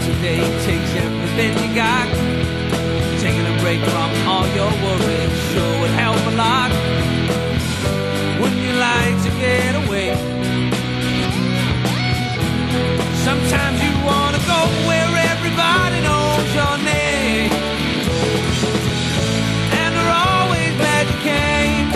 today takes everything you got. Taking a break from all your worries sure would help a lot. Wouldn't you like to get away? Sometimes you wanna go where everybody knows your name, and they're always glad you came.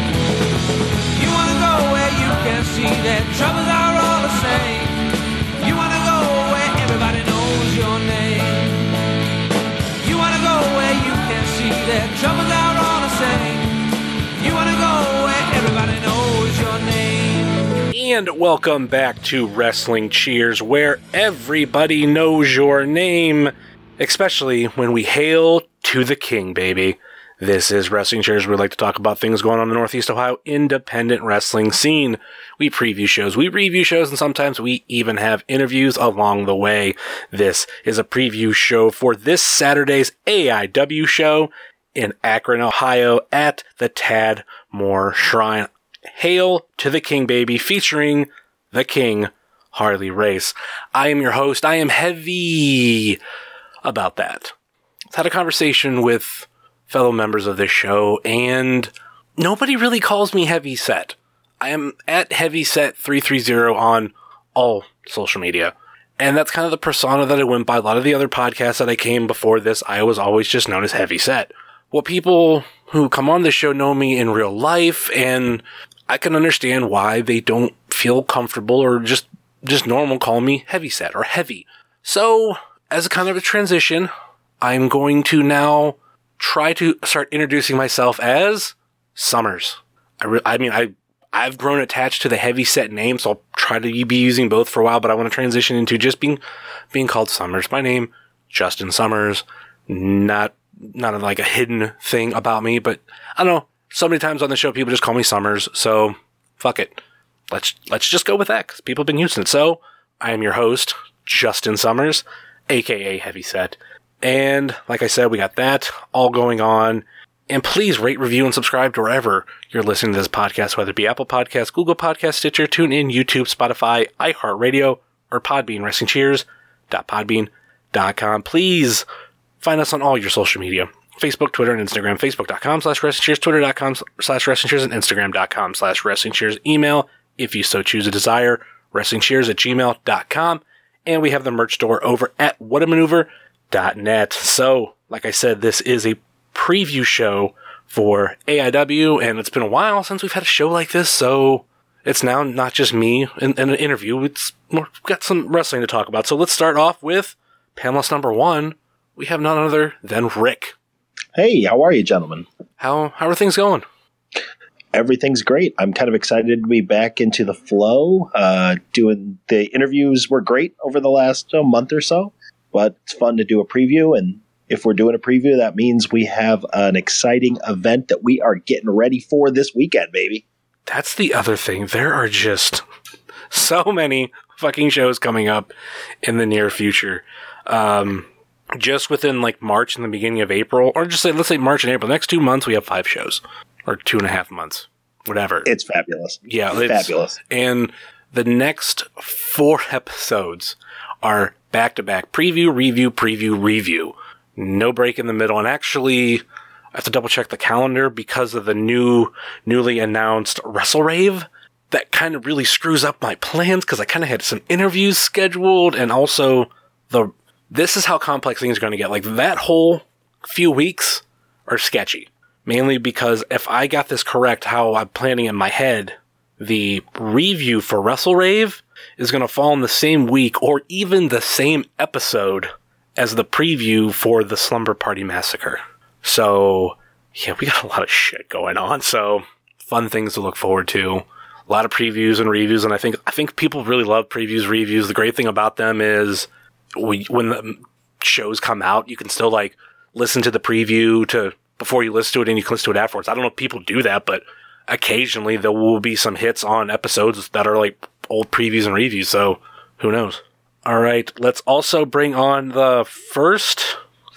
You wanna go where you can see that troubles are all the same. You wanna go where everybody knows your name. You wanna go where you can see that troubles are all the same. You wanna go where everybody knows your name. And welcome back to Wrestling Cheers, where everybody knows your name, especially when we hail to the king, baby. This is Wrestling Cheers. We like to talk about things going on in the Northeast Ohio independent wrestling scene. We preview shows, we review shows, and sometimes we even have interviews along the way. This is a preview show for this Saturday's AIW show in Akron, Ohio at the Tad Moore Shrine. Hail to the King, baby, featuring the King, Harley Race. I am your host. I am heavy about that. I've had a conversation with fellow members of this show, and nobody really calls me Heavy Set. I am at Heavy Set 330 on all social media. And that's kind of the persona that I went by. A lot of the other podcasts that I came before this, I was always just known as Heavy Set. Well, people who come on this show know me in real life, and I can understand why they don't feel comfortable or just normal call me Heavy Set or Heavy. So, as a kind of a transition, I'm going to now try to start introducing myself as Summers. I've grown attached to the Heavy Set name, so I'll try to be using both for a while, but I want to transition into just being called Summers. My name, Justin Summers. Not like a hidden thing about me, but I don't know. So many times on the show, people just call me Summers, so fuck it. Let's just go with that, because people have been using it. So, I am your host, Justin Summers, aka Heavy Set. And, like I said, we got that all going on. And please rate, review, and subscribe to wherever you're listening to this podcast, whether it be Apple Podcasts, Google Podcasts, Stitcher, TuneIn, YouTube, Spotify, iHeartRadio, or Podbean, WrestlingCheers.podbean.com. Please find us on all your social media. Facebook, Twitter, and Instagram. Facebook.com/WrestlingCheers, Twitter.com/WrestlingCheers, and Instagram.com/WrestlingCheers. Email, if you so choose a desire, WrestlingCheers@gmail.com. And we have the merch store over at whatamaneuver.net. So, like I said, this is a preview show for AIW, and it's been a while since we've had a show like this, so it's now not just me in an interview. We've got some wrestling to talk about. So let's start off with panelist number one. We have none other than Rick. Hey, how are you, gentlemen? How are things going? Everything's great. I'm kind of excited to be back into the flow. Doing the interviews were great over the last month or so, but it's fun to do a preview. And if we're doing a preview, that means we have an exciting event that we are getting ready for this weekend, baby. That's the other thing. There are just so many fucking shows coming up in the near future. Just within like March and the beginning of April, or just let's say March and April, the next 2 months, we have 5 shows. Or 2.5 months. Whatever. It's fabulous. Yeah. It's fabulous. And the next 4 episodes are back-to-back. Preview, review. No break in the middle. And actually, I have to double-check the calendar because of the newly announced WrestleRave. That kind of really screws up my plans because I kind of had some interviews scheduled, and also this is how complex things are going to get. Like, that whole few weeks are sketchy. Mainly because if I got this correct, how I'm planning in my head, the review for WrestleRave is going to fall in the same week or even the same episode as the preview for the Slumber Party Massacre. So, yeah, we got a lot of shit going on. So, fun things to look forward to. A lot of previews and reviews, and I think people really love previews, reviews. The great thing about them is when the shows come out, you can still like listen to the preview before you listen to it, and you can listen to it afterwards. I don't know if people do that, but occasionally there will be some hits on episodes that are like old previews and reviews, so who knows? All right, let's also bring on the first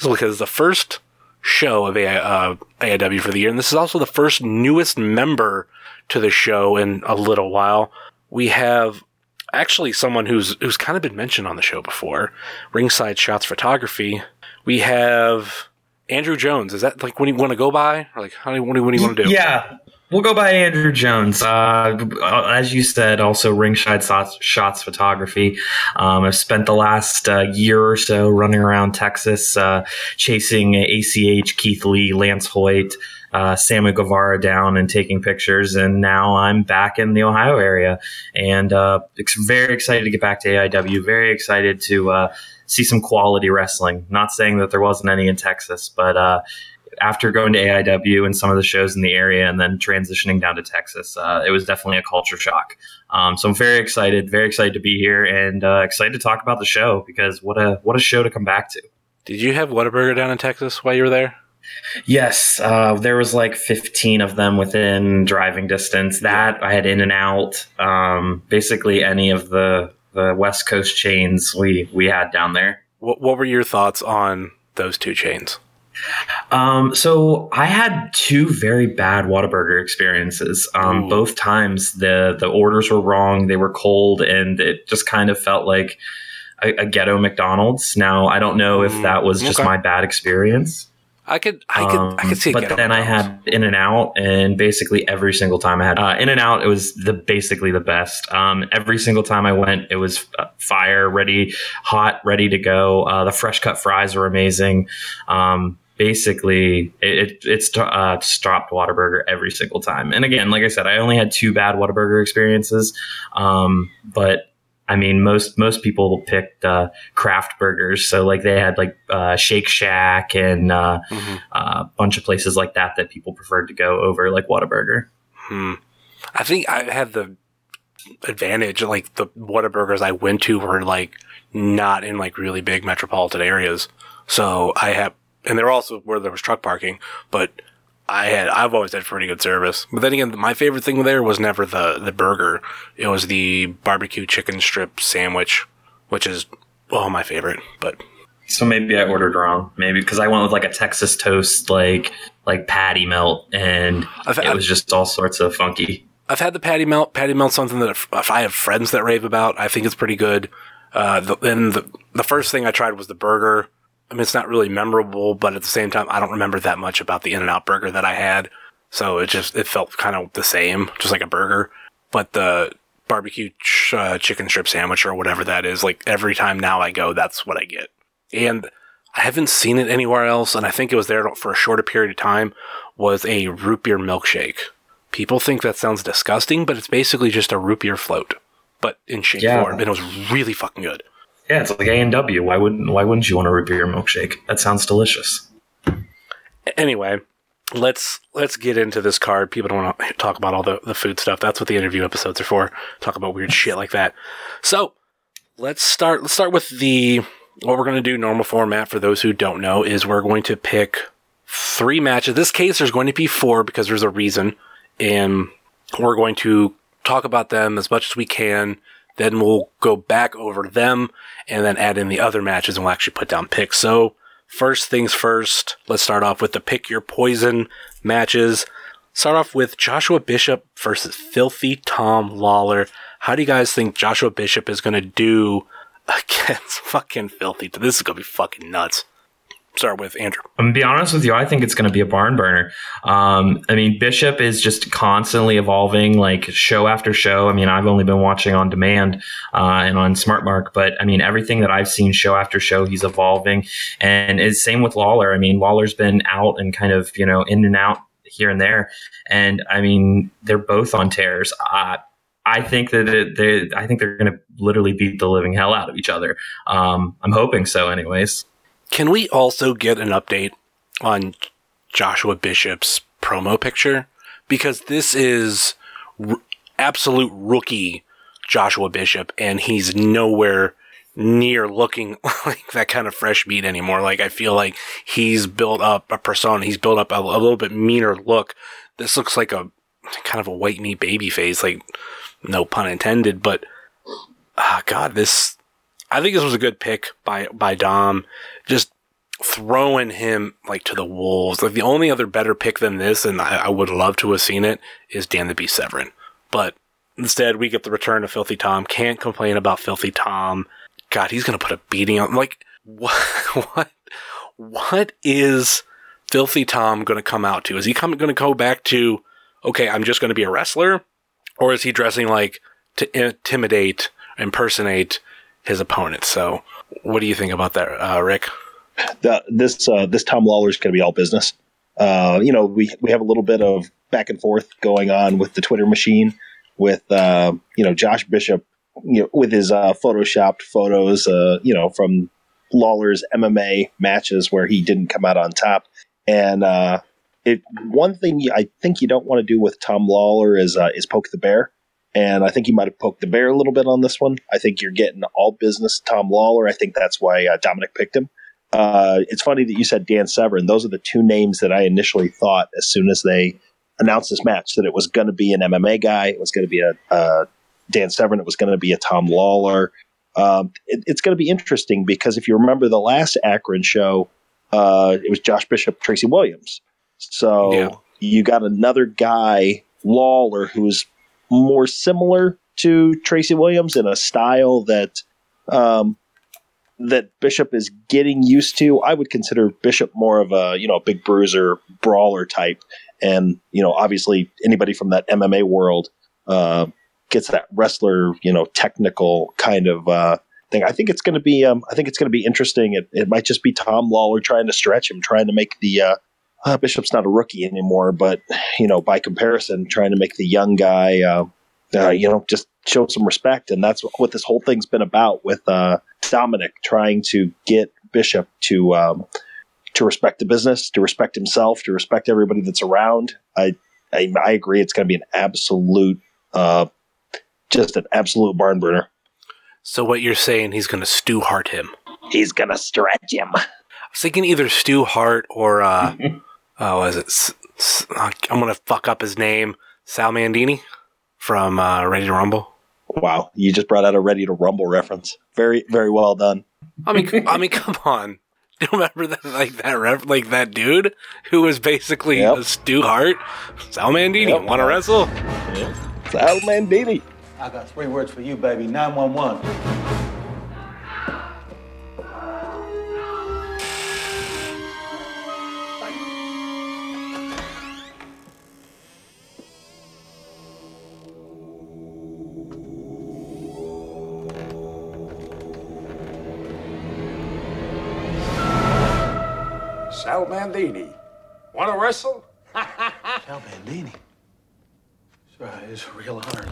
show of AIW for the year, and this is also the first newest member to the show in a little while. We have actually someone who's kind of been mentioned on the show before, Ringside Shots Photography. We have Andrew Jones. Is that like what you want to go by? Or like, what do you want to do? Yeah, we'll go by Andrew Jones. As you said, also Ringside Shots Photography. I've spent the last year or so running around Texas, chasing ACH, Keith Lee, Lance Hoyt, Sammy Guevara down and taking pictures. And now I'm back in the Ohio area, and very excited to get back to AIW. Very excited to see some quality wrestling. Not saying that there wasn't any in Texas, but after going to AIW and some of the shows in the area and then transitioning down to Texas, it was definitely a culture shock. So I'm very excited to be here, and excited to talk about the show, because what a show to come back to. Did you have Whataburger down in Texas while you were there? Yes, there was like 15 of them within driving distance. That I had In-N-Out, basically any of the West Coast chains we had down there. What were your thoughts on those two chains? So I had two very bad Whataburger experiences. Both times the orders were wrong, they were cold, and it just kind of felt like a ghetto McDonald's. Now I don't know if that was just my bad experience. I could see it. But then I had In-N-Out, and basically every single time I had In-N-Out, it was basically the best. Every single time I went, it was fire, hot, ready to go. The fresh cut fries were amazing. Basically, it stopped Whataburger every single time. And again, like I said, I only had two bad Whataburger experiences, but I mean, most people picked craft burgers, so like they had like Shake Shack and a bunch of places like that people preferred to go over like Whataburger. I think I had the advantage, like the Whataburgers I went to were like not in like really big metropolitan areas, so and they're also where there was truck parking, but I've always had pretty good service. But then again, my favorite thing there was never the burger. It was the barbecue chicken strip sandwich, which is, my favorite. But so maybe I ordered wrong. Maybe because I went with like a Texas toast, like patty melt, and it was just all sorts of funky. I've had the patty melt. Patty melt's something that if I have friends that rave about, I think it's pretty good. Then the first thing I tried was the burger. I mean, it's not really memorable, but at the same time, I don't remember that much about the In-N-Out burger that I had. So it felt kind of the same, just like a burger. But the barbecue chicken strip sandwich or whatever that is, like every time now I go, that's what I get. And I haven't seen it anywhere else, and I think it was there for a shorter period of time, was a root beer milkshake. People think that sounds disgusting, but it's basically just a root beer float, but in shake form, and it was really fucking good. Yeah, it's like A&W. Why wouldn't you want a root beer milkshake? That sounds delicious. Anyway, let's get into this card. People don't want to talk about all the food stuff. That's what the interview episodes are for. Talk about weird shit like that. So let's start with what we're going to do. Normal format, for those who don't know, is we're going to pick 3 matches. In this case, there's going to be 4 because there's a reason, and we're going to talk about them as much as we can. Then we'll go back over them and then add in the other matches, and we'll actually put down picks. So first things first, let's start off with the Pick Your Poison matches. Start off with Joshua Bishop versus Filthy Tom Lawler. How do you guys think Joshua Bishop is going to do against fucking Filthy? This is going to be fucking nuts. Start with Andrew. I'm going to be honest with you. I think it's going to be a barn burner. I mean, Bishop is just constantly evolving, like show after show. I mean, I've only been watching on demand and on SmartMark, but I mean, everything that I've seen show after show, he's evolving. And it's same with Lawler. I mean, Lawler's been out and kind of, in and out here and there. And I mean, they're both on tears. I think that they're going to literally beat the living hell out of each other. I'm hoping so anyways. Can we also get an update on Joshua Bishop's promo picture? Because this is absolute rookie Joshua Bishop, and he's nowhere near looking like that kind of fresh meat anymore. Like, I feel like he's built up a persona. He's built up a little bit meaner look. This looks like a kind of a white meat baby face, like, no pun intended, but God, I think this was a good pick by Dom. Just throwing him like to the wolves. Like the only other better pick than this, and I would love to have seen it, is Dan the Beast Severn. But Instead, we get the return of Filthy Tom. Can't complain about Filthy Tom. God, he's going to put a beating on... Like, what is Filthy Tom going to come out to? Is he going to go back to, okay, I'm just going to be a wrestler? Or is he dressing like to intimidate, impersonate his opponent? So, what do you think about that, Rick? This Tom Lawler is going to be all business. We have a little bit of back and forth going on with the Twitter machine with Josh Bishop, with his photoshopped photos, from Lawler's MMA matches where he didn't come out on top. And one thing I think you don't want to do with Tom Lawler is poke the bear. And I think he might have poked the bear a little bit on this one. I think you're getting all business Tom Lawler. I think that's why Dominic picked him. It's funny that you said Dan Severn. Those are the two names that I initially thought as soon as they announced this match, that it was going to be an MMA guy. It was going to be a Dan Severn. It was going to be a Tom Lawler. It's going to be interesting because if you remember the last Akron show, it was Josh Bishop, Tracy Williams. So you got another guy, Lawler, who's more similar to Tracy Williams in a style that Bishop is getting used to. I would consider Bishop more of a big bruiser, brawler type, and obviously anybody from that MMA world gets that wrestler technical kind of thing. I think it's going to be interesting. It might just be Tom Lawler trying to stretch him, trying to make the Bishop's not a rookie anymore, but by comparison, trying to make the young guy just show some respect. And that's what this whole thing's been about with Dominic trying to get Bishop to respect the business, to respect himself, to respect everybody that's around. I agree. It's going to be an absolute, just an absolute barn burner. So what you're saying, he's going to Stu Hart him. He's going to stretch him. I was thinking either Stu Hart or, what is it? I'm going to fuck up his name. Sal Mandini from Ready to Rumble. Wow, you just brought out a Ready to Rumble reference. Very, very well done. I mean, come on. Do you remember that, that dude who was basically a Stu Hart? Sal Mandini, want to wrestle? Yep. Sal Mandini. I got 3 words for you, baby. 911. Sal Mandini. Want to wrestle? Sal Mandini. Sure, it's a real honor.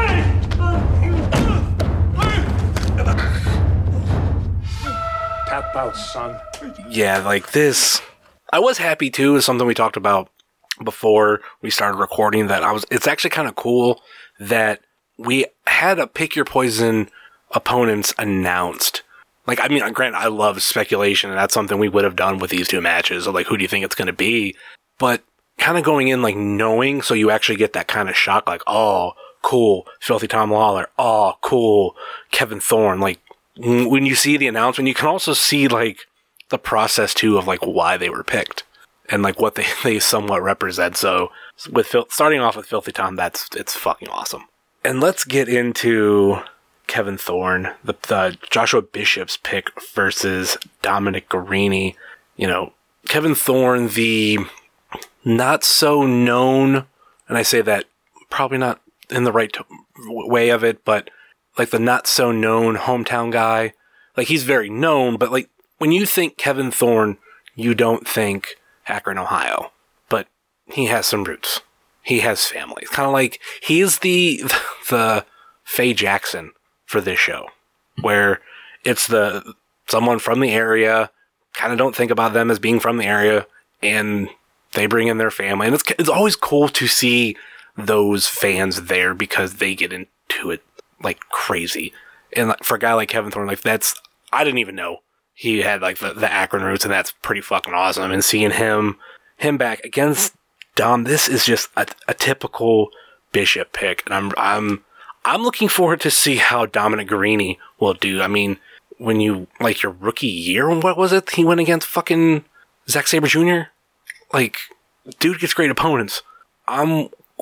Tap out, son. Yeah, this. I was happy too. Is something we talked about before we started recording. It's actually kind of cool that we had a pick your poison opponents announced. Granted, I love speculation, and that's something we would have done with these two matches, of who do you think it's going to be? But kind of going in, knowing, so you actually get that kind of shock, oh, cool, Filthy Tom Lawler, oh, cool, Kevin Thorne. When you see the announcement, you can also see, the process, too, of, why they were picked, and, what they somewhat represent. So, starting off with Filthy Tom, it's fucking awesome. And let's get into Kevin Thorne, the Joshua Bishop's pick versus Dominic Garrini. Kevin Thorne, the not so known, and I say that probably not in the right way of it, but the not so known hometown guy. He's very known, but when you think Kevin Thorne, you don't think Akron, Ohio, but he has some roots. He has family. It's kind of he's the Faye Jackson for this show, where it's someone from the area, kind of don't think about them as being from the area, and they bring in their family. And it's always cool to see those fans there because they get into it crazy. And for a guy like Kevin Thorne, I didn't even know he had the Akron roots, and that's pretty fucking awesome. And seeing him back against Dom, this is just a typical Bishop pick, and I'm looking forward to see how Dominic Garrini will do. I mean, when you, your rookie year, what was it? He went against fucking Zack Sabre Jr.? Dude gets great opponents. I'm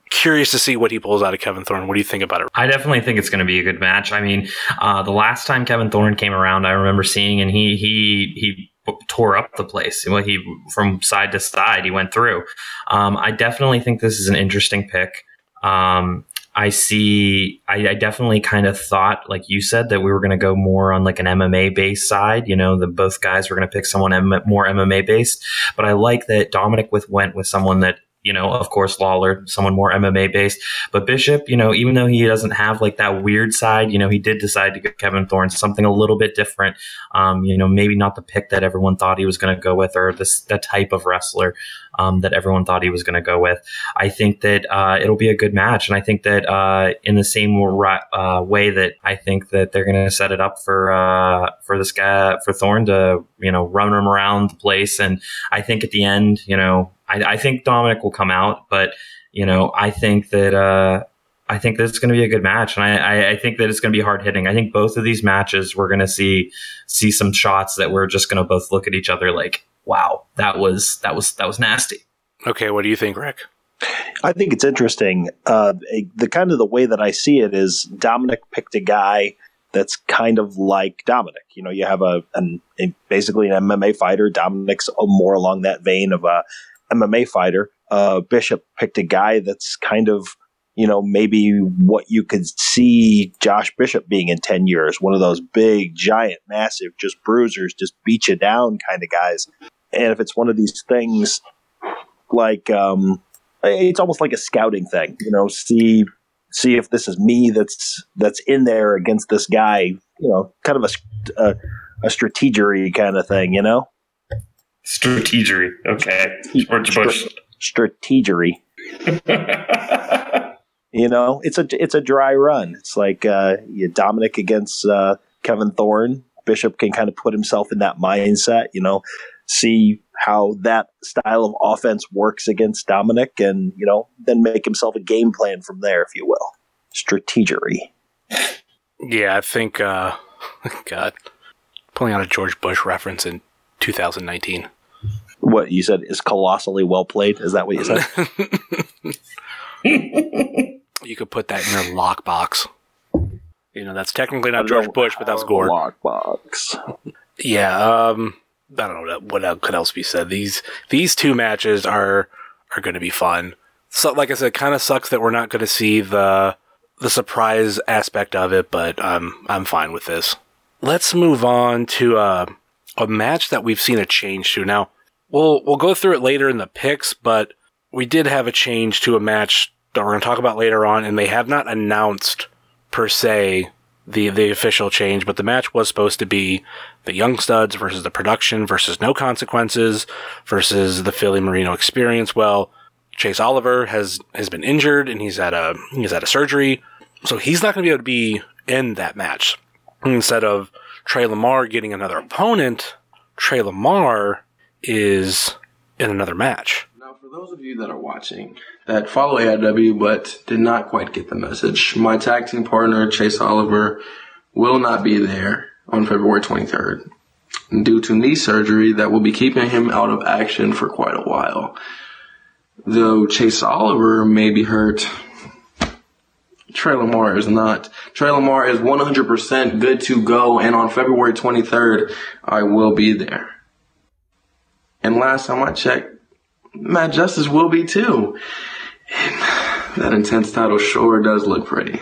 curious to see what he pulls out of Kevin Thorne. What do you think about it? I definitely think it's going to be a good match. I mean, the last time Kevin Thorne came around, I remember seeing, and he tore up the place. He from side to side, he went through. I definitely think this is an interesting pick. I definitely kind of thought, like you said, that we were going to go more on like an MMA based side. The both guys were going to pick someone more MMA based, but I like that Dominic went with someone that, of course, Lawler, someone more MMA based, but Bishop, even though he doesn't have like that weird side, he did decide to go Kevin Thorne, something a little bit different. Maybe not the pick that everyone thought he was going to go with, or the type of wrestler that everyone thought he was going to go with. I think that it'll be a good match, and I think that in the same way that I think that they're going to set it up for this guy, for Thorne to run him around the place, and I think at the end, I think Dominic will come out, but I think that it's going to be a good match, and I think that it's going to be hard hitting. I think both of these matches we're going to see some shots that we're just going to both look at each other like, wow, that was nasty. Okay, what do you think, Rick? I think it's interesting. The way that I see it is Dominic picked a guy that's kind of like Dominic. You have basically an MMA fighter. Dominic's more along that vein of a MMA fighter. Bishop picked a guy that's kind of, maybe what you could see Josh Bishop being in 10 years. One of those big, giant, massive, just bruisers, just beat you down kind of guys. And if it's one of these things like, it's almost like a scouting thing, see if this is me that's in there against this guy, kind of a strategery kind of thing, Strategery. Okay. George Bush. Strategery. It's a dry run. It's like Dominic against Kevin Thorne. Bishop can kind of put himself in that mindset, see how that style of offense works against Dominic, and then make himself a game plan from there, if you will. Strategery. Yeah, I think God, pulling out a George Bush reference in 2019. What you said is colossally well played. Is that what you said? You could put that in your lockbox. That's technically not George Bush, but that's Gore. Lockbox. Yeah, I don't know what could else be said. These two matches are going to be fun. So, like I said, it kind of sucks that we're not going to see the surprise aspect of it, but I'm fine with this. Let's move on to a match that we've seen a change to. Now, we'll go through it later in the picks, but we did have a change to a match that we're going to talk about later on, and they have not announced per se the official change, but the match was supposed to be the Young Studs versus the Production versus No Consequences versus the Philly Marino Experience. Well, Chase Oliver has been injured, and he's had a surgery, so he's not going to be able to be in that match. Instead of Trey Lamar getting another opponent, Trey Lamar is in another match. Now, for those of you that are watching that follow AIW but did not quite get the message, my tag team partner, Chase Oliver, will not be there on February 23rd due to knee surgery that will be keeping him out of action for quite a while. Though Chase Oliver may be hurt, Trey Lamar is not. Trey Lamar is 100% good to go, and on February 23rd, I will be there. And last time I checked, Matt Justice will be too. And that Intense title sure does look pretty.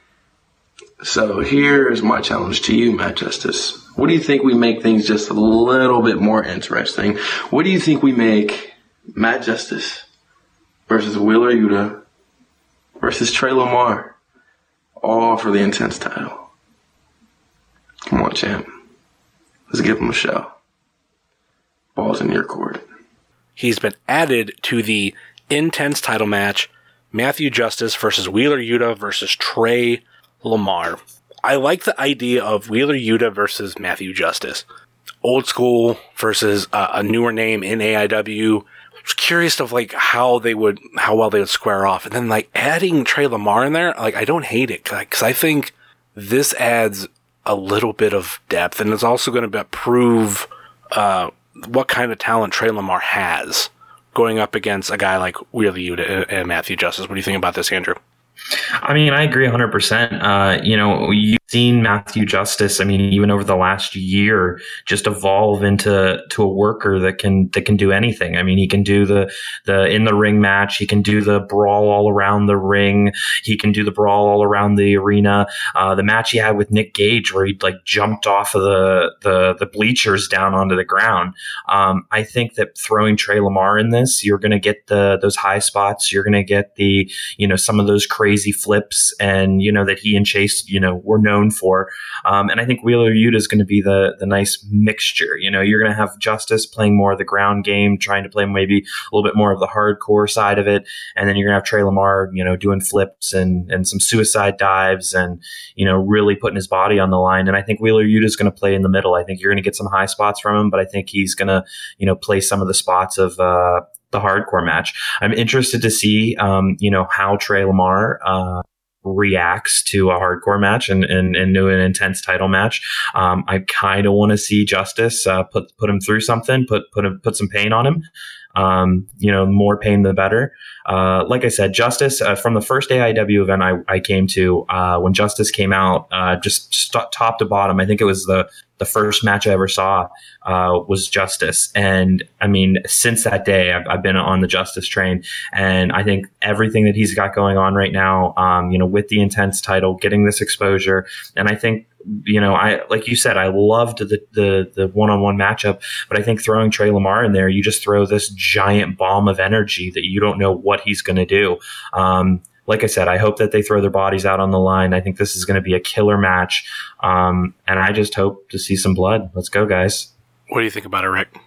So here's my challenge to you, Matt Justice. What do you think we make things just a little bit more interesting? What do you think we make Matt Justice versus Wheeler Yuta versus Trey Lamar, all for the Intense title? Come on, champ. Let's give him a show. Ball's in your court. He's been added to the Intense title match, Matthew Justice versus Wheeler Yuta versus Trey Lamar. I like the idea of Wheeler Yuta versus Matthew Justice. Old school versus a newer name in AIW. I was curious of how well they would square off. And then adding Trey Lamar in there, I don't hate it. Because I think this adds a little bit of depth. And it's also going to prove what kind of talent Trey Lamar has going up against a guy like Wheeler Yuta and Matthew Justice. What do you think about this, Andrew? I mean, I agree 100%. You've seen Matthew Justice, I mean, even over the last year, just evolve into a worker that can do anything. I mean, he can do the in the ring match. He can do the brawl all around the ring. He can do the brawl all around the arena. The match he had with Nick Gage, where he like jumped off of the bleachers down onto the ground. I think that throwing Trey Lamar in this, you're going to get those high spots. You're going to get some of those crazy flips, and that he and Chase were known for, and I think Wheeler Yuta is going to be the nice mixture. You're going to have Justice playing more of the ground game, trying to play maybe a little bit more of the hardcore side of it, and then you're going to have Trey Lamar doing flips and some suicide dives, and really putting his body on the line. And I think Wheeler Yuta is going to play in the middle. I think you're going to get some high spots from him, but I think he's going to play some of the spots of the hardcore match. I'm interested to see, how Trey Lamar reacts to a hardcore match and to an intense title match. I kind of want to see Justice put him through something, put some pain on him. More pain the better. Like I said, Justice, from the first AIW event I came to, when Justice came out, just top to bottom, I think it was the first match I ever saw was Justice. And I mean, since that day, I've been on the Justice train, and I think everything that he's got going on right now, with the intense title, getting this exposure, and I think, I, like you said, I loved the one-on-one matchup, but I think throwing Trey Lamar in there, you just throw this giant bomb of energy that you don't know what he's going to do. Like I said, I hope that they throw their bodies out on the line. I think this is going to be a killer match. And I just hope to see some blood. Let's go, guys. What do you think about it, Rick?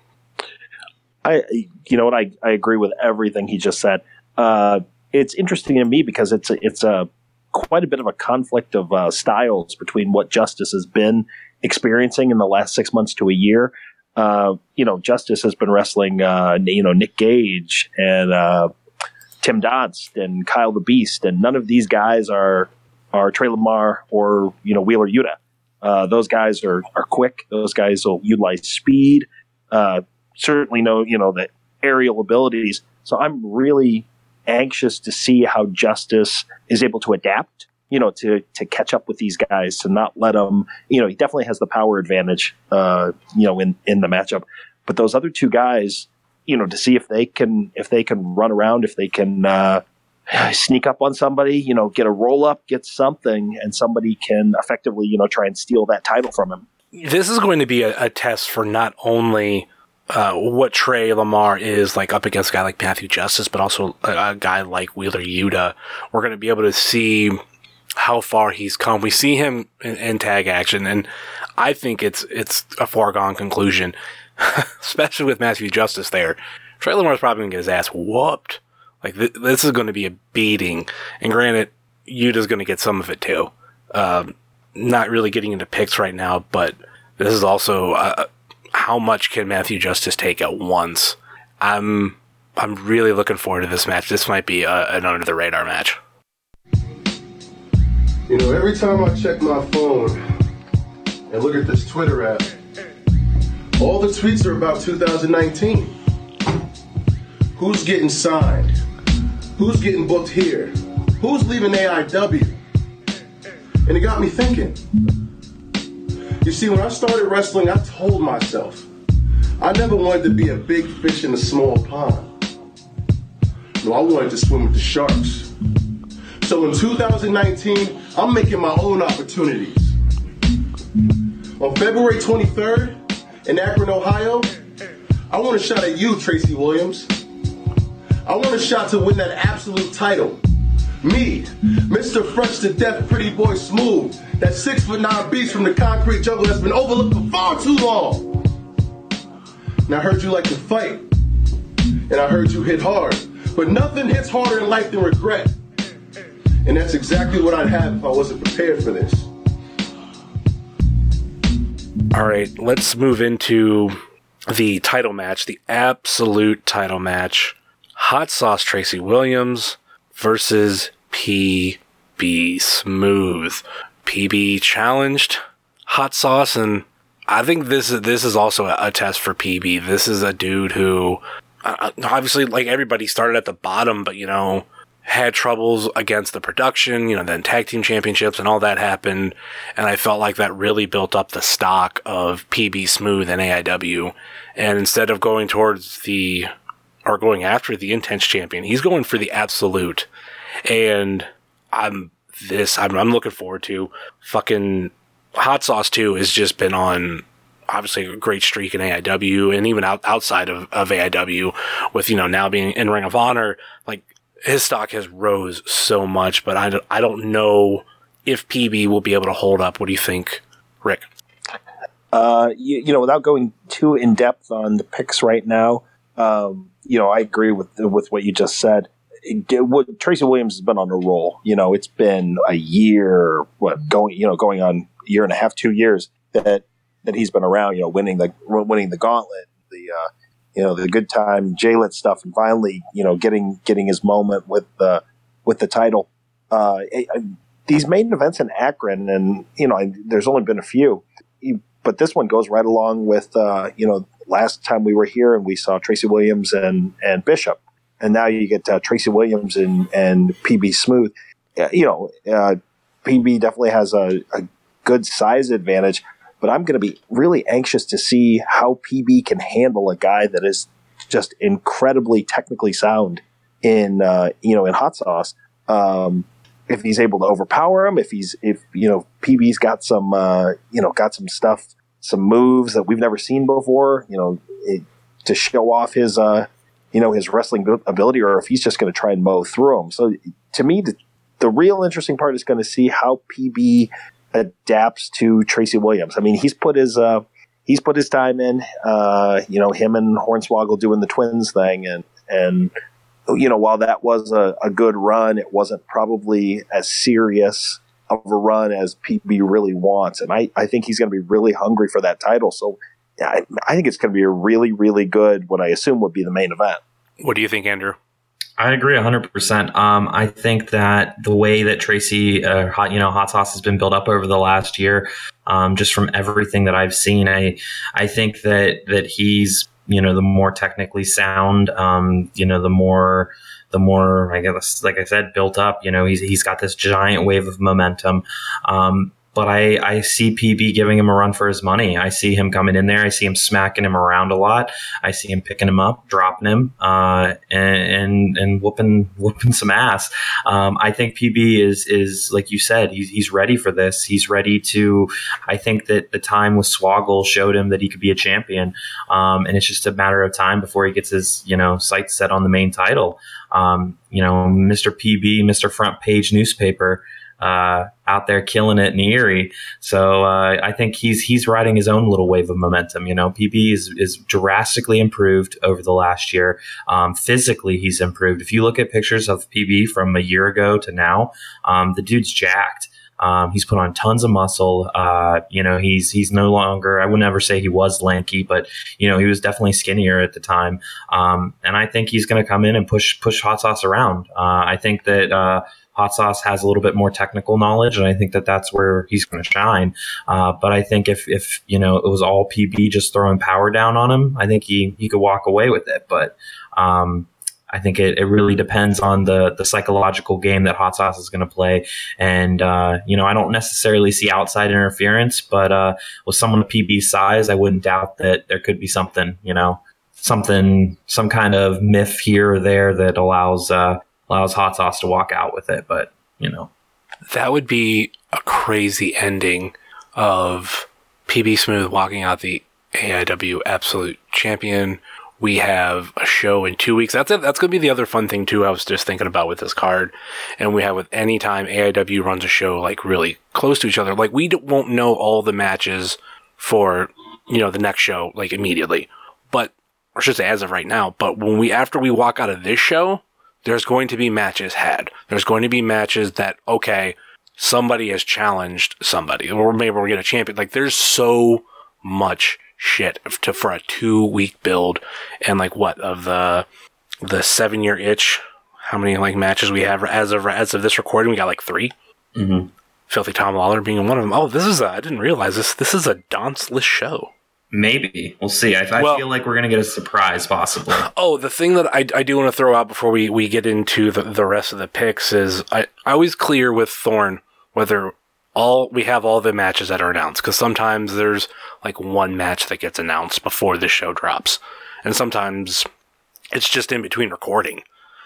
I agree with everything he just said. It's interesting to me because it's quite a bit of a conflict of styles between what Justice has been experiencing in the last 6 months to a year. Justice has been wrestling, Nick Gage and Tim Donst and Kyle the Beast, and none of these guys are Trey Lamar or Wheeler Yuta. Those guys are quick. Those guys will utilize speed. Certainly know the aerial abilities. So I'm really anxious to see how Justice is able to adapt. To catch up with these guys, to not let them. He definitely has the power advantage. In the matchup, but those other two guys. To see if they can run around, if they can sneak up on somebody, get a roll up, get something, and somebody can effectively, try and steal that title from him. This is going to be a test for not only what Trey Lamar is like up against a guy like Matthew Justice, but also a guy like Wheeler Yuta. We're going to be able to see how far he's come. We see him in tag action, and I think it's a foregone conclusion. Especially with Matthew Justice there. Trey Lamar's probably going to get his ass whooped. Like, this is going to be a beating. And granted, Yuta's going to get some of it too. Not really getting into picks right now, but this is also how much can Matthew Justice take at once. I'm really looking forward to this match. This might be an under-the-radar match. Every time I check my phone and look at this Twitter app, all the tweets are about 2019. Who's getting signed? Who's getting booked here? Who's leaving AIW? And it got me thinking. You see, when I started wrestling, I told myself I never wanted to be a big fish in a small pond. No, I wanted to swim with the sharks. So in 2019, I'm making my own opportunities. On February 23rd, in Akron, Ohio, I want a shot at you, Tracy Williams. I want a shot to win that absolute title. Me, Mr. Fresh to Death, Pretty Boy Smooth, that 6'9" beast from the concrete jungle that's been overlooked for far too long. And I heard you like to fight, and I heard you hit hard, but nothing hits harder in life than regret. And that's exactly what I'd have if I wasn't prepared for this. All right, let's move into the title match, the absolute title match. Hot Sauce Tracy Williams versus PB Smooth. PB challenged Hot Sauce, and I think this is also a test for PB. This is a dude who obviously, like, everybody started at the bottom, but, had troubles against the production, then tag team championships and all that happened. And I felt like that really built up the stock of PB Smooth and AIW. And instead of going going after the Intense champion, he's going for the Absolute. And I'm looking forward to fucking Hot Sauce 2 has just been on obviously a great streak in AIW and even outside of AIW with, now being in Ring of Honor. Like, his stock has rose so much, but I don't know if PB will be able to hold up. What do you think, Rick? Without going too in depth on the picks right now, I agree with what you just said. Tracy Williams has been on a roll. It's been a year, going on a year and a half, 2 years that he's been around. Winning the gauntlet, the good time J-Lit stuff, and finally, getting his moment with the title. These main events in Akron, and there's only been a few, but this one goes right along with last time we were here and we saw Tracy Williams and Bishop, and now you get Tracy Williams and PB Smooth. PB definitely has a good size advantage. But I'm going to be really anxious to see how PB can handle a guy that is just incredibly technically sound in Hot Sauce. If he's able to overpower him, if PB's got some stuff, some moves that we've never seen before, to show off his wrestling ability, or if he's just going to try and mow through him. So to me, the real interesting part is going to see how PB adapts to Tracy Williams. I mean, he's put his time in, him and Hornswoggle doing the twins thing. And while that was a good run, it wasn't probably as serious of a run as PB really wants. And I think he's going to be really hungry for that title. So I think it's going to be a really, really good, what I assume would be the main event. What do you think, Andrew? I agree 100%. I think that the way that Tracy, Hot Sauce has been built up over the last year, just from everything that I've seen, I think that he's, the more technically sound, the more, I guess, like I said, built up. He's got this giant wave of momentum. But I see PB giving him a run for his money. I see him coming in there. I see him smacking him around a lot. I see him picking him up, dropping him, and whooping some ass. I think PB is like you said, he's ready for this. He's ready to. I think that the time with Swoggle showed him that he could be a champion, and it's just a matter of time before he gets his sights set on the main title. Mr. PB, Mr. Front Page Newspaper. Out there killing it in Erie. So I think he's riding his own little wave of momentum. PB is drastically improved over the last year. Physically, he's improved. If you look at pictures of PB from a year ago to now, the dude's jacked. He's put on tons of muscle. He's no longer, I would never say he was lanky, but he was definitely skinnier at the time. And I think he's going to come in and push Hot Sauce around. I think that Hot Sauce has a little bit more technical knowledge, and I think that that's where he's going to shine. But I think if it was all PB just throwing power down on him, I think he could walk away with it. But I think it really depends on the psychological game that Hot Sauce is going to play. And, I don't necessarily see outside interference, but with someone of PB's size, I wouldn't doubt that there could be something, some kind of myth here or there that allows Hot Sauce to walk out with it. But, that would be a crazy ending of PB Smooth walking out the AIW Absolute Champion. We have a show in 2 weeks. That's it. That's going to be the other fun thing too. I was just thinking about with this card, and we have with any time AIW runs a show like really close to each other. Like we won't know all the matches for the next show like immediately, but or should say as of right now. But after we walk out of this show, there's going to be matches had. There's going to be matches that somebody has challenged somebody, or maybe we're getting a champion. Like there's so much shit for a 2-week build, and of the 7-year itch, how many matches we have as of this recording? We got 3. Mm-hmm. Filthy Tom Lawler being one of them. Oh, I didn't realize this. This is a dance-less show. Maybe. We'll see. I feel like we're going to get a surprise, possibly. Oh, the thing that I do want to throw out before we get into the rest of the picks is I always clear with Thorne whether we have all the matches that are announced, because sometimes there's like one match that gets announced before the show drops, and sometimes it's just in between recording.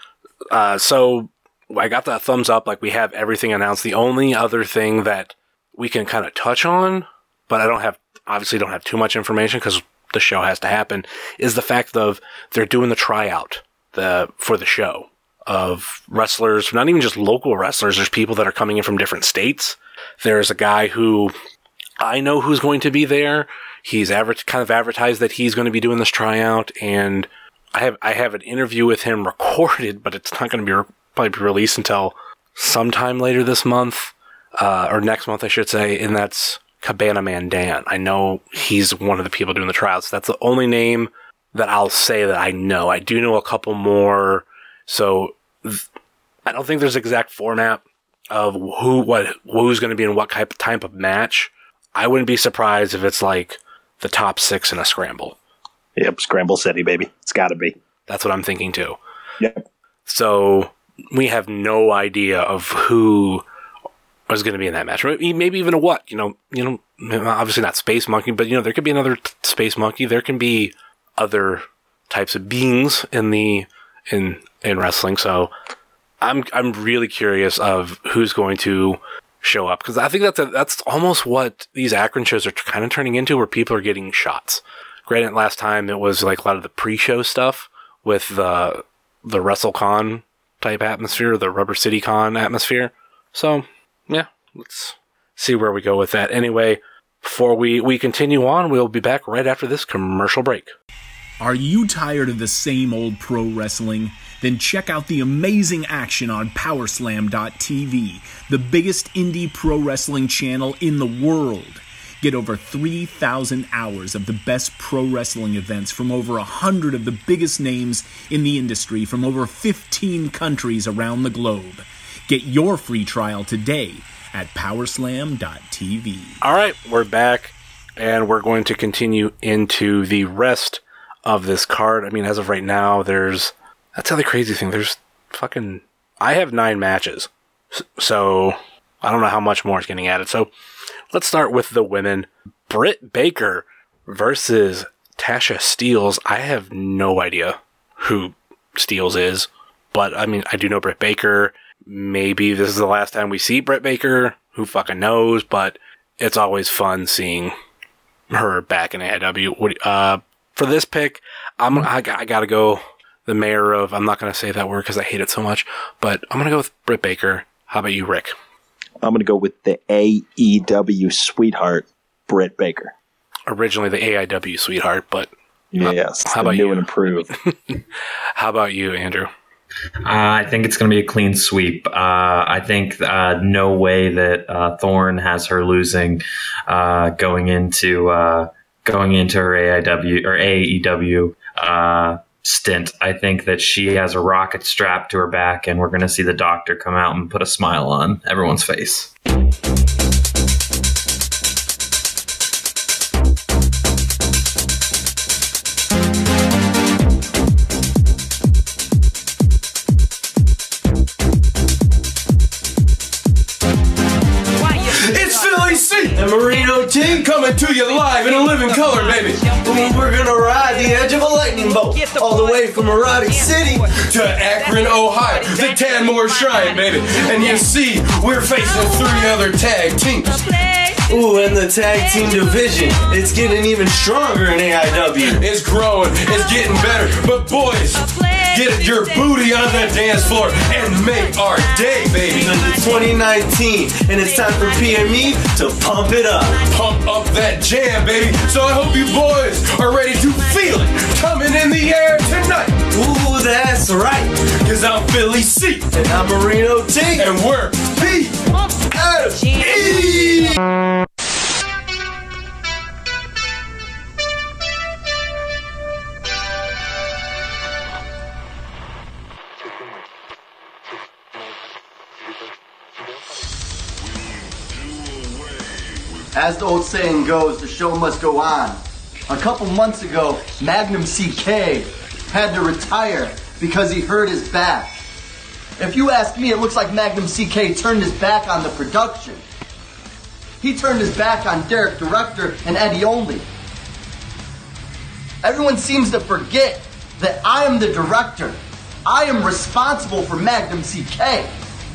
So I got that thumbs up, like we have everything announced. The only other thing that we can kind of touch on, but obviously don't have too much information because the show has to happen, is the fact of they're doing the tryout for the show of wrestlers, not even just local wrestlers. There's people that are coming in from different states. There's a guy who I know who's going to be there. He's kind of advertised that he's going to be doing this tryout, and I have an interview with him recorded, but it's not going to be probably be released until sometime later this month, or next month, I should say, and that's Cabana Man Dan. I know he's one of the people doing the tryouts. That's the only name that I'll say that I know. I do know a couple more, so I don't think there's an exact format of who's going to be in what type of match. I wouldn't be surprised if it's like the top 6 in a scramble. Yep, Scramble City, baby. It's got to be. That's what I'm thinking too. Yep. So we have no idea of who is going to be in that match. Maybe even a what? You know, obviously not Space Monkey, but there could be another Space Monkey. There can be other types of beings in wrestling. So I'm really curious of who's going to show up, because I think that's almost what these Akron shows are kind of turning into, where people are getting shots. Granted, last time it was like a lot of the pre-show stuff with the WrestleCon type atmosphere, the Rubber City Con atmosphere. So, yeah, let's see where we go with that. Anyway, before we continue on, we'll be back right after this commercial break. Are you tired of the same old pro wrestling? Then check out the amazing action on Powerslam.tv, the biggest indie pro wrestling channel in the world. Get over 3,000 hours of the best pro wrestling events from over 100 of the biggest names in the industry from over 15 countries around the globe. Get your free trial today at Powerslam.tv. All right, we're back, and we're going to continue into the rest of this card. I mean, as of right now, that's the other crazy thing. I have 9 matches, so I don't know how much more is getting added. So let's start with the women. Britt Baker versus Tasha Steelz. I have no idea who Steelz is, but I mean, I do know Britt Baker. Maybe this is the last time we see Britt Baker. Who fucking knows? But it's always fun seeing her back in AIW. For this pick, I gotta go the mayor of, I'm not gonna say that word because I hate it so much, but I'm gonna go with Britt Baker. How about you, Rick? I'm going to go with the AEW sweetheart, Britt Baker. Originally the AIW sweetheart, but yes, how about new you? And improved. How about you, Andrew? I think it's going to be a clean sweep. I think no way that Thorne has her losing going into her AIW or AEW stint. I think that she has a rocket strapped to her back, and we're going to see the Doctor come out and put a smile on everyone's face. It's Philly C and Marino T coming to you live in a living color, baby. We're gonna ride the edge of a lightning bolt all the way from Erotic City to Akron, Ohio, the Tanmore Shrine, baby. And you see, we're facing 3 other tag teams. Ooh, and the tag team division, it's getting even stronger in AIW. It's growing, it's getting better, but boys, get your booty on the dance floor and make our day, baby. It's 2019, and it's time for PME to pump it up. Pump up that jam, baby. So I hope you boys are ready to feel it coming in the air tonight. Ooh, that's right, because I'm Philly C, and I'm Marino T, and we're PME. As the old saying goes, the show must go on. A couple months ago, Magnum CK had to retire because he hurt his back. If you ask me, it looks like Magnum CK turned his back on the production. He turned his back on Derek Director and Eddie Only. Everyone seems to forget that I am the director. I am responsible for Magnum CK.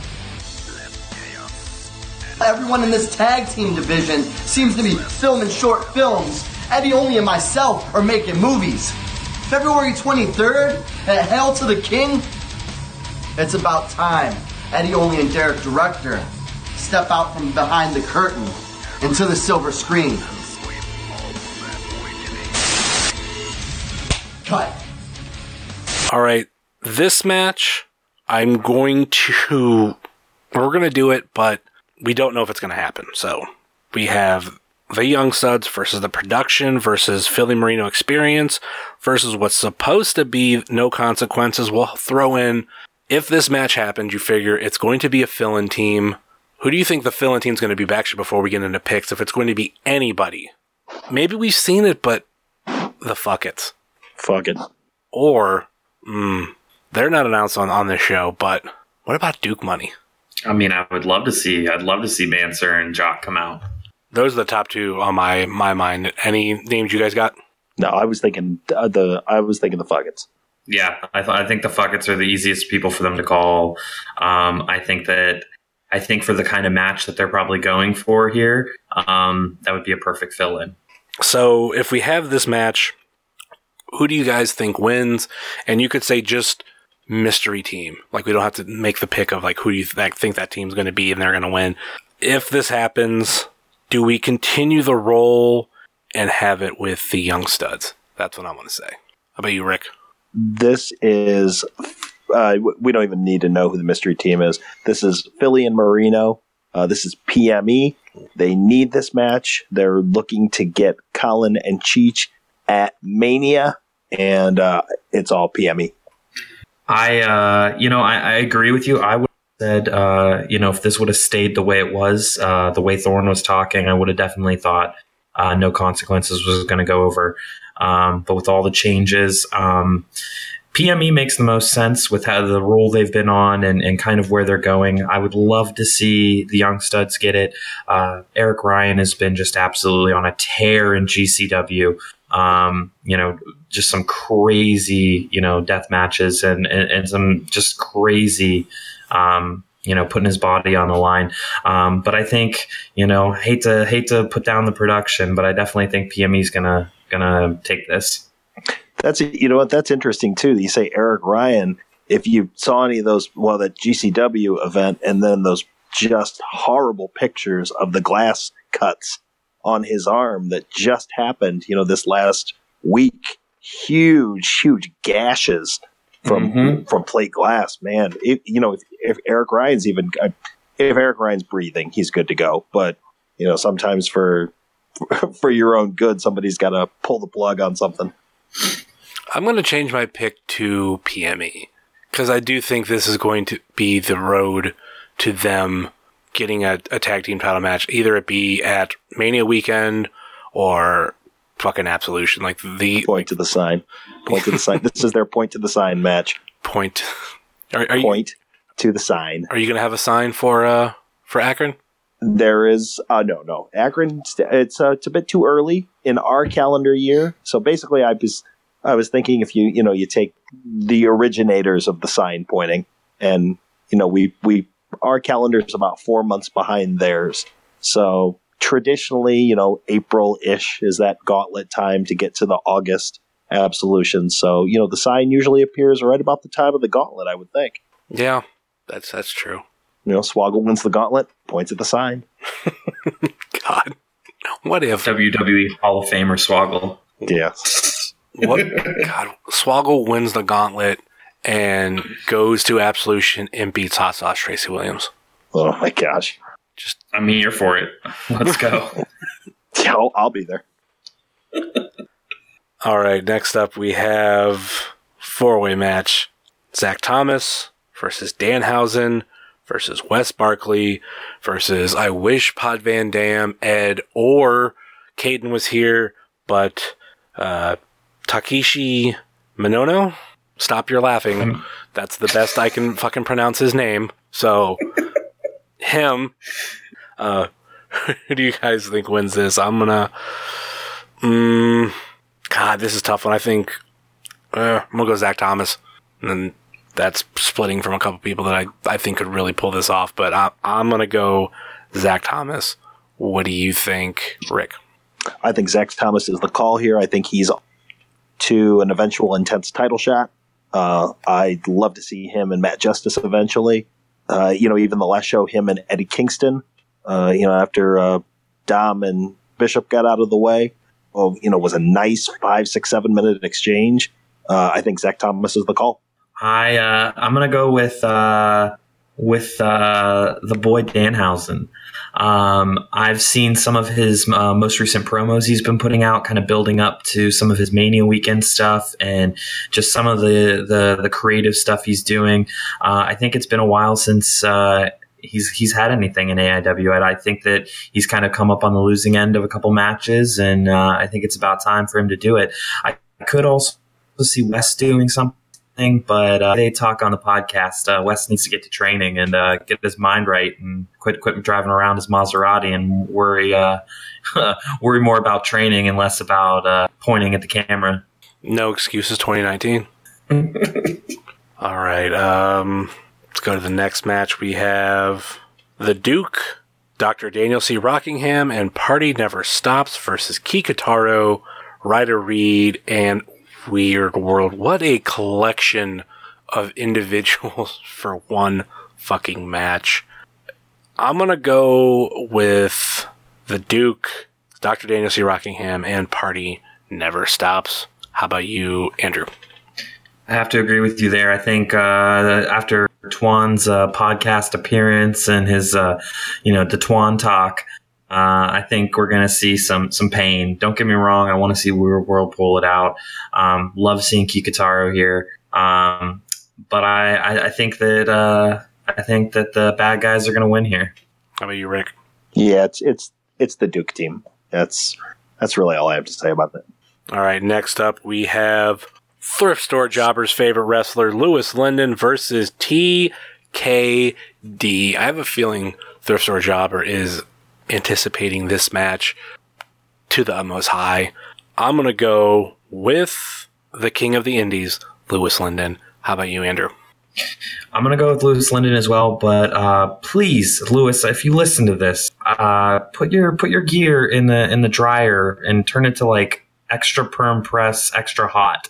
Everyone in this tag team division seems to be filming short films. Eddie Only and myself are making movies. February 23rd at Hail to the King. It's about time Eddie Only and Derek Director step out from behind the curtain into the silver screen. Cut. All right, this match, we're going to do it, but we don't know if it's going to happen. So we have the Young Studs versus the production versus Philly Marino Experience versus what's supposed to be No Consequences. We'll throw in, if this match happens, you figure it's going to be a fill-in team. Who do you think the fill-in team is going to be? Actually, before we get into picks, if it's going to be anybody. Maybe we've seen it, but the fuck it. Fuck it. Or, they're not announced on this show, but what about Duke Money? I mean, I'd love to see Mansoor and Jock come out. Those are the top two on my mind. Any names you guys got? No, I was thinking the Fuckets. Yeah, I think the Fuckets are the easiest people for them to call. I think for the kind of match that they're probably going for here, that would be a perfect fill-in. So if we have this match, who do you guys think wins? And you could say just mystery team. Like, we don't have to make the pick of like who do you think that team's going to be and they're going to win. If this happens, do we continue the role and have it with the Young Studs? That's what I want to say. How about you, Rick? This is, we don't even need to know who the mystery team is. This is Philly and Marino. This is PME. They need this match. They're looking to get Colin and Cheech at Mania, and it's all PME. I agree with you. I would have said, if this would have stayed the way it was, the way Thorne was talking, I would have definitely thought No Consequences was going to go over. But with all the changes, PME makes the most sense with how the role they've been on and kind of where they're going. I would love to see the Young Studs get it. Eric Ryan has been just absolutely on a tear in GCW. Just some crazy, death matches and some just crazy, putting his body on the line. But I think, hate to put down the production, but I definitely think PME is gonna take this. That's interesting too. You say Eric Ryan. If you saw any of those, that GCW event, and then those just horrible pictures of the glass cuts on his arm that just happened, this last week, huge gashes from plate glass. Man, if Eric Ryan's if Eric Ryan's breathing, he's good to go. But sometimes for your own good, somebody's got to pull the plug on something. I'm going to change my pick to PME because I do think this is going to be the road to them getting a tag team title match, either it be at Mania weekend or fucking Absolution. Like the point to the sign. This is their point to the sign match. Point to the sign. Are you going to have a sign for Akron? There is no Akron. It's a bit too early in our calendar year. So basically, I was thinking if you take the originators of the sign pointing, and we our calendar is about 4 months behind theirs. So traditionally, April-ish is that gauntlet time to get to the August Absolution. So the sign usually appears right about the time of the gauntlet, I would think. Yeah, that's true. Swoggle wins the gauntlet, points at the sign. God, what if WWE Hall of Famer Swoggle? Yeah. What? God, Swoggle wins the gauntlet and goes to Absolution and beats Hot Sauce Tracy Williams. Oh my gosh! I'm here for it. Let's go. Yeah, I'll be there. All right. Next up, we have 4-way match: Zach Thomas versus Danhausen versus Wes Barkley versus I wish Pod Van Dam, Ed, or Caden was here, but Takeshi Minono. Stop your laughing. That's the best I can fucking pronounce his name. So, him. Who do you guys think wins this? I'm gonna... God, this is a tough one. I think... I'm gonna go Zach Thomas. And that's splitting from a couple people that I think could really pull this off. But I'm gonna go Zach Thomas. What do you think, Rick? I think Zach Thomas is the call here. I think he's to an eventual intense title shot. I'd love to see him and Matt Justice eventually. Even the last show, him and Eddie Kingston, after Dom and Bishop got out of the way, was a nice 5, 6, 7 minute exchange. I think Zach Thomas is the call. I'm going to go with the boy Danhausen. I've seen some of his most recent promos he's been putting out, kind of building up to some of his Mania weekend stuff and just some of the creative stuff he's doing. I think it's been a while since he's had anything in AIW. And I think that he's kind of come up on the losing end of a couple matches, and I think it's about time for him to do it. I could also see Wes doing something. But they talk on the podcast. Wes needs to get to training and get his mind right and quit driving around his Maserati and worry more about training and less about pointing at the camera. No excuses 2019. All right. Let's go to the next match. We have the Duke, Dr. Daniel C. Rockingham, and Party Never Stops versus Kikutaro, Ryder Reed, and Weird World. What a collection of individuals for one fucking match. I'm gonna go with the Duke, Dr. Daniel C. Rockingham, and Party Never Stops. How about you, Andrew? I have to agree with you there. I think after Twan's podcast appearance and his, the Twan talk, I think we're going to see some pain. Don't get me wrong. I want to see Weird World pull it out. Love seeing Kikutaro here. But I think that the bad guys are going to win here. How about you, Rick? Yeah, it's the Duke team. That's really all I have to say about that. All right. Next up, we have Thrift Store Jobber's favorite wrestler, Lewis Linden, versus TKD. I have a feeling Thrift Store Jobber is anticipating this match to the utmost high. I'm going to go with the King of the Indies, Lewis Linden. How about you, Andrew? I'm going to go with Lewis Linden as well, but please, Lewis, if you listen to this, put your gear in the dryer and turn it to like extra perm press, extra hot.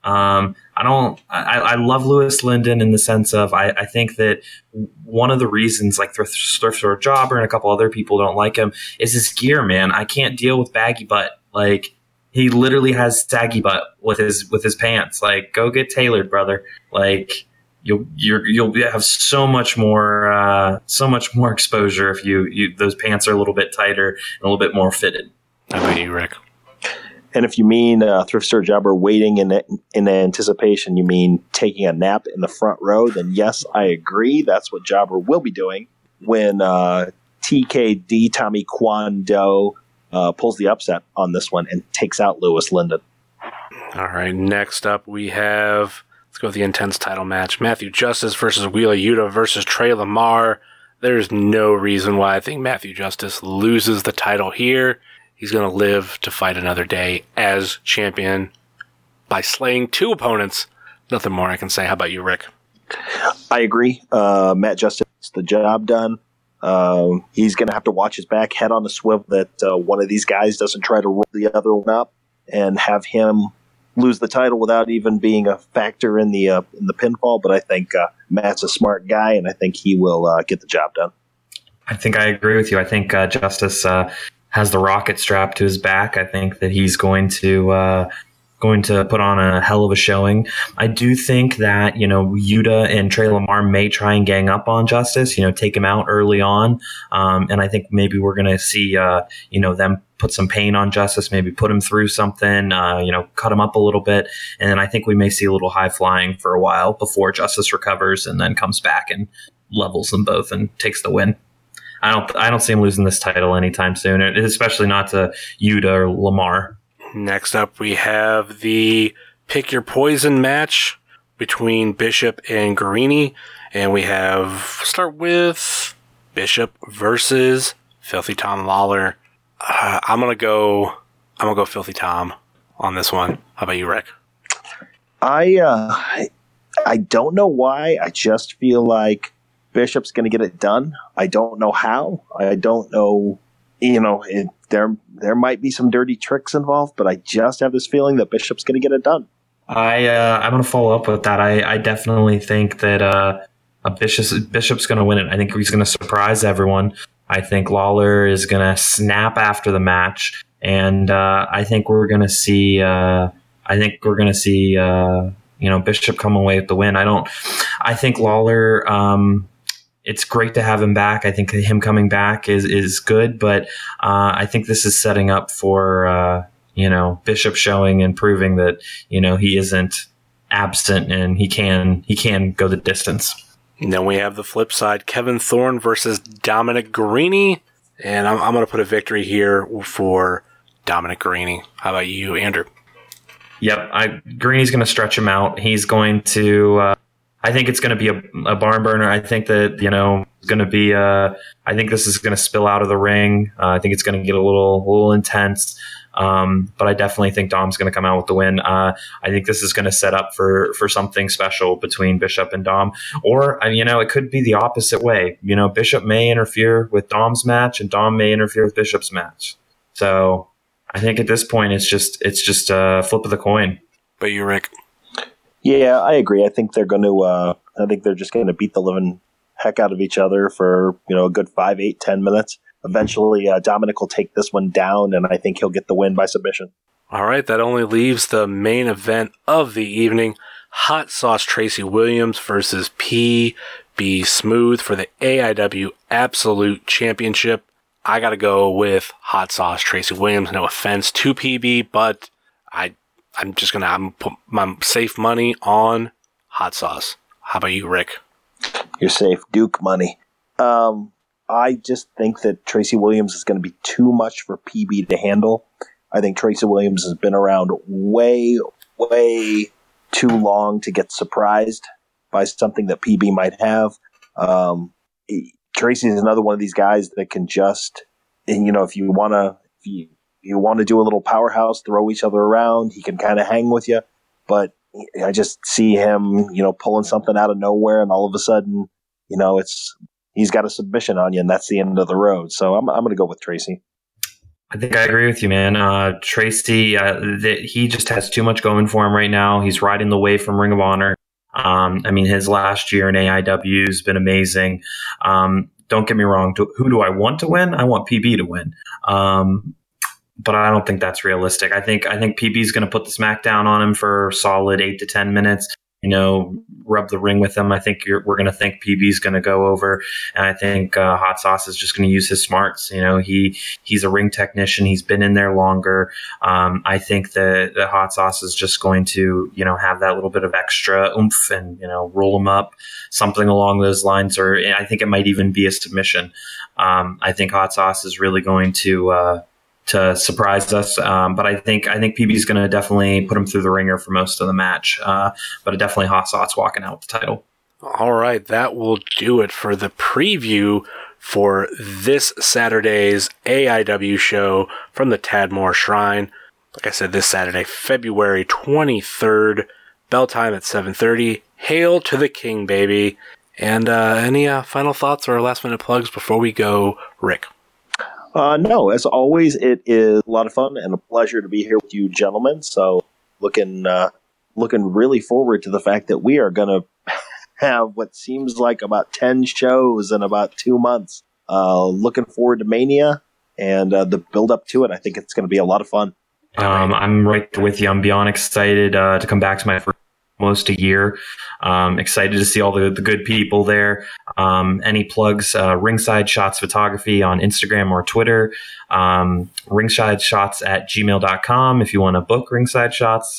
I love Lewis Linden in the sense of I think that one of the reasons like Thrift Store Jobber and a couple other people don't like him is his gear, man. I can't deal with baggy butt. Like he literally has saggy butt with his pants. Like go get tailored, brother. Like you'll have so much more exposure if you those pants are a little bit tighter and a little bit more fitted. How about you, Rick? And if you mean Thrift Store Jobber waiting in anticipation, you mean taking a nap in the front row, then yes, I agree. That's what Jobber will be doing when TKD Tommy Kwando pulls the upset on this one and takes out Lewis Linden. All right, next up we have, let's go with the intense title match. Matthew Justice versus Wheeler Yuta versus Trey Lamar. There's no reason why I think Matthew Justice loses the title here. He's going to live to fight another day as champion by slaying two opponents. Nothing more I can say. How about you, Rick? I agree. Matt Justice gets the job done. He's going to have to watch his back, head on the swivel, that one of these guys doesn't try to roll the other one up and have him lose the title without even being a factor in the pinfall. But I think Matt's a smart guy, and I think he will get the job done. I think I agree with you. I think Justice has the rocket strapped to his back. I think that he's going to put on a hell of a showing. I do think that, Yuta and Trey Lamar may try and gang up on Justice, take him out early on. And I think maybe we're going to see, them put some pain on Justice, maybe put him through something, cut him up a little bit. And then I think we may see a little high flying for a while before Justice recovers and then comes back and levels them both and takes the win. I don't see him losing this title anytime soon, especially not to Yuta or Lamar. Next up, we have the Pick Your Poison match between Bishop and Guarini. And we start with Bishop versus Filthy Tom Lawler. I'm gonna go Filthy Tom on this one. How about you, Rick? I don't know why. I just feel like Bishop's going to get it done. I don't know how. I don't know. There might be some dirty tricks involved, but I just have this feeling that Bishop's going to get it done. I'm going to follow up with that. I definitely think that Bishop's going to win it. I think he's going to surprise everyone. I think Lawler is going to snap after the match, and I think we're going to see. Bishop come away with the win. I think Lawler, it's great to have him back. I think him coming back is good, but I think this is setting up for, Bishop showing and proving that, he isn't absent and he can go the distance. And then we have the flip side, Kevin Thorne versus Dominic Guarini. And I'm going to put a victory here for Dominic Guarini. How about you, Andrew? Yep, Guarini's going to stretch him out. He's going to. I think it's going to be a barn burner. I think that going to be. I think this is going to spill out of the ring. I think it's going to get a little intense. But I definitely think Dom's going to come out with the win. I think this is going to set up for something special between Bishop and Dom. Or it could be the opposite way. Bishop may interfere with Dom's match, and Dom may interfere with Bishop's match. So. I think at this point it's just a flip of the coin. But you, Rick? Yeah, I agree. I think they're going to. I think they're just going to beat the living heck out of each other for a good 5, 8, 10 minutes. Eventually, Dominic will take this one down, and I think he'll get the win by submission. All right, that only leaves the main event of the evening: Hot Sauce Tracy Williams versus PB Smooth for the AIW Absolute Championship. I got to go with Hot Sauce Tracy Williams. No offense to PB, but I'm put my safe money on Hot Sauce. How about you, Rick? You're safe. Duke money. I just think that Tracy Williams is going to be too much for PB to handle. I think Tracy Williams has been around way, way too long to get surprised by something that PB might have. Tracy is another one of these guys that can just, if you want to do a little powerhouse, throw each other around, he can kind of hang with you. But I just see him, pulling something out of nowhere, and all of a sudden, he's got a submission on you, and that's the end of the road. So I'm going to go with Tracy. I think I agree with you, man. Tracy, he just has too much going for him right now. He's riding the wave from Ring of Honor. His last year in AIW has been amazing. Don't get me wrong. Who do I want to win? I want PB to win. But I don't think that's realistic. I think PB is going to put the smackdown on him for a solid 8 to 10 minutes. Rub the ring with him. I think we're going to think PB is going to go over, and I think Hot Sauce is just going to use his smarts. He's a ring technician. He's been in there longer. I think that the Hot Sauce is just going to have that little bit of extra oomph and roll him up, something along those lines. Or I think it might even be a submission. I think Hot Sauce is really going to surprise us. But I think PB is going to definitely put him through the ringer for most of the match. But definitely Hot Sauce walking out with the title. All right, that will do it for the preview for this Saturday's AIW show from the Tadmor Shrine. Like I said, this Saturday, February 23rd, bell time at 7:30. Hail to the King, baby. And any final thoughts or last-minute plugs before we go, Rick? No, as always, it is a lot of fun and a pleasure to be here with you gentlemen. So looking really forward to the fact that we are going to have what seems like about 10 shows in about 2 months. Looking forward to Mania and the build up to it. I think it's going to be a lot of fun. I'm right with you. I'm beyond excited to come back to my first almost a year. Excited to see all the good people there. Any plugs? Ringside Shots Photography on Instagram or Twitter. RingsideShots@gmail.com if you want to book Ringside Shots.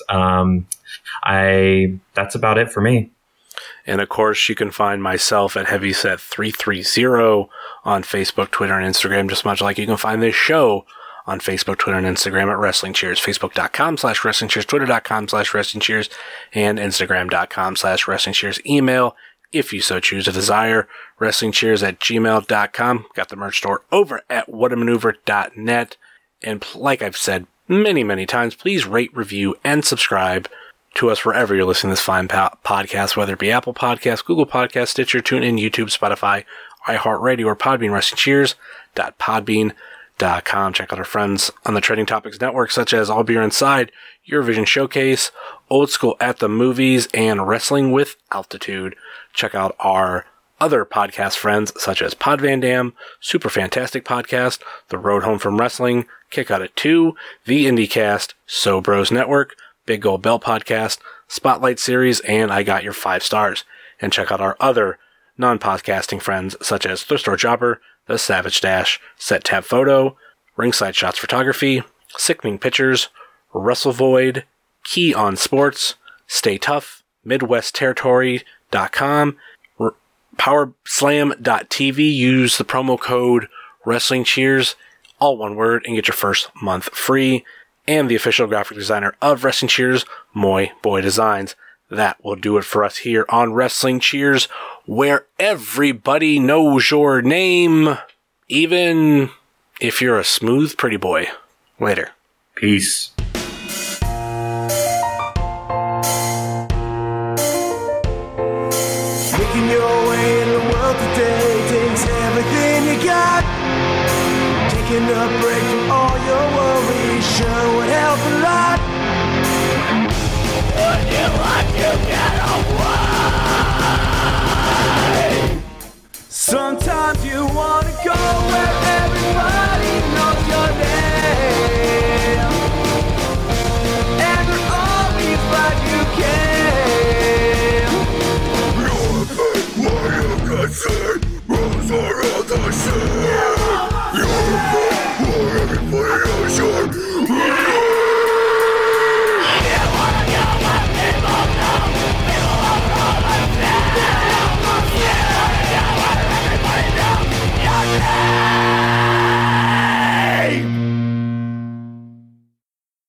That's about it for me. And of course, you can find myself at Heavyset330 on Facebook, Twitter, and Instagram, just much like you can find this show on Facebook, Twitter, and Instagram at Wrestling Cheers. Facebook.com/Wrestling Cheers, Twitter.com/Wrestling Cheers, and Instagram.com/Wrestling Cheers. Email, if you so choose to desire, WrestlingCheers@gmail.com. Got the merch store over at whatamaneuver.net. And like I've said many, many times, please rate, review, and subscribe to us wherever you're listening to this fine podcast, whether it be Apple Podcasts, Google Podcasts, Stitcher, TuneIn, YouTube, Spotify, iHeartRadio, or Podbean. WrestlingCheers.podbean.com. Check out our friends on the Trading Topics Network, such as All Beer Inside, Eurovision Showcase, Old School at the Movies, and Wrestling with Altitude. Check out our other podcast friends, such as Pod Van Dam, Super Fantastic Podcast, The Road Home from Wrestling, Kick Out at 2, The IndieCast, So Bros Network, Big Gold Bell Podcast, Spotlight Series, and I Got Your 5 Stars. And check out our other non-podcasting friends, such as Thrift Store Jobber, The Savage Dash, Set Tab Photo, Ringside Shots Photography, Sickening Pictures, Wrestle Void, Key on Sports, Stay Tough, MidwestTerritory.com, PowerSlam.tv. Use the promo code Wrestling Cheers, all one word, and get your first month free. And the official graphic designer of Wrestling Cheers, Moy Boy Designs. That will do it for us here on Wrestling Cheers, where everybody knows your name, even if you're a smooth pretty boy. Later. Peace. Making your way in the world today takes everything you got. Taking a break from all your worries sure would help a lot. Would you like to get away? Sometimes you